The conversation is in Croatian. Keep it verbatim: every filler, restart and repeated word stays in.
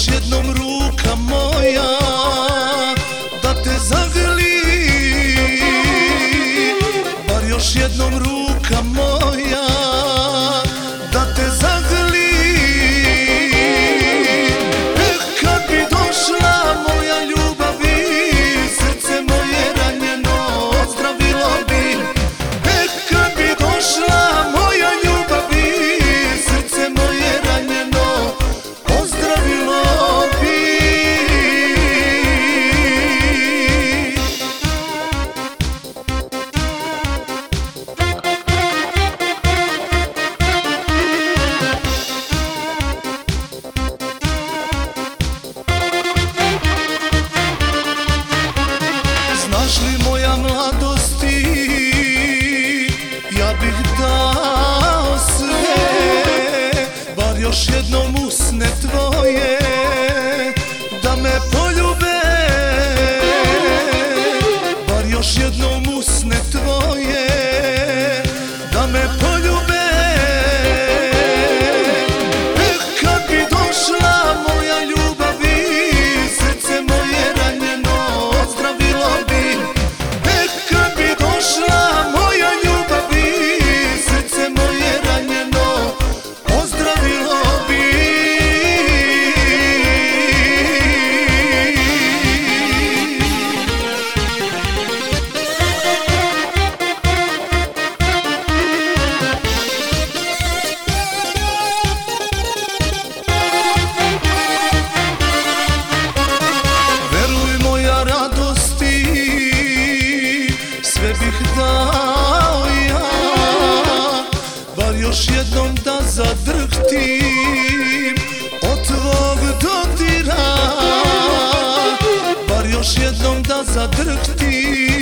još jednom ruka moja da te zagrli, bar još jednom ruka moja da te zagrli. Eh, kad bi došla moja ljubavi, srce moje ranjeno ozdravilo bi. Eh, kad bi došla moja ljubavi, srce moje ranjeno ozdravilo bi. Znaš li moja mladosti, ja bih dao sve, bar još jednom usne tvoje da me poljube, bar još jednom usne tvoje da me poljube. Eh, kad bi došla moja ljubavi, srce moje ranjeno ozdravilo bi. Eh, kad bi došla moja ljubavi, srce moje ranjeno ozdravilo bi. Veruj moja radosti, sve bih dao ja, bar još jednom da zadrhtim od tvog dodira, bar još jednom da zadrhtim